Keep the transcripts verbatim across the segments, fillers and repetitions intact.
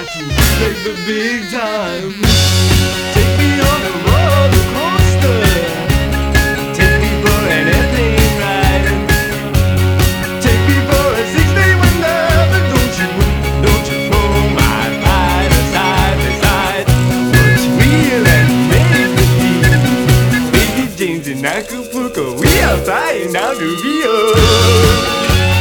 like to play the big time. Take me on a roller coaster. Take me for an airplane ride. Take me for a six-day wonder. But don't you, don't you throw my ride aside, aside. What's real and make believe? Baby James in Acapulco, we are flying down to Rio.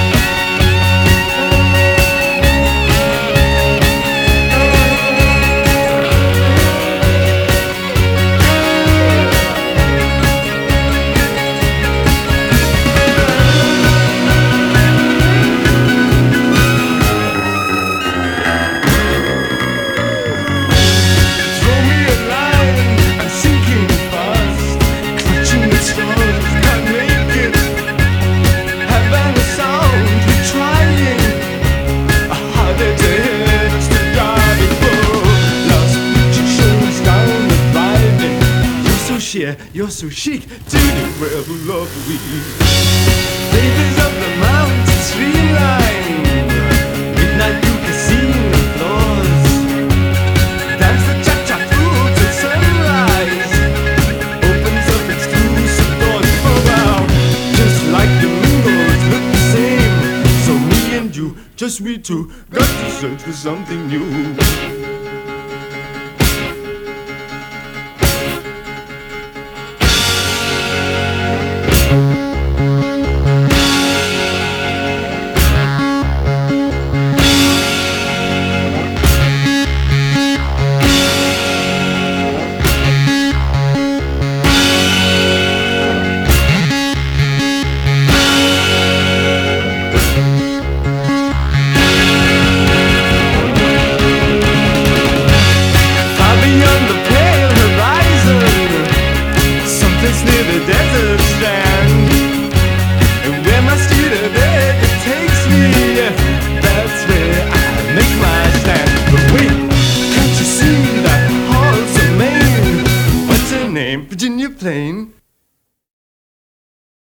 You're so chic to the world who love we. Flavors of the mountain streamline, midnight you casino floors. Dance the cha-cha through till sunrise. Opens up exclusive doors. Oh wow, just like the windows look the same. So me and you, just we two, got to search for something new.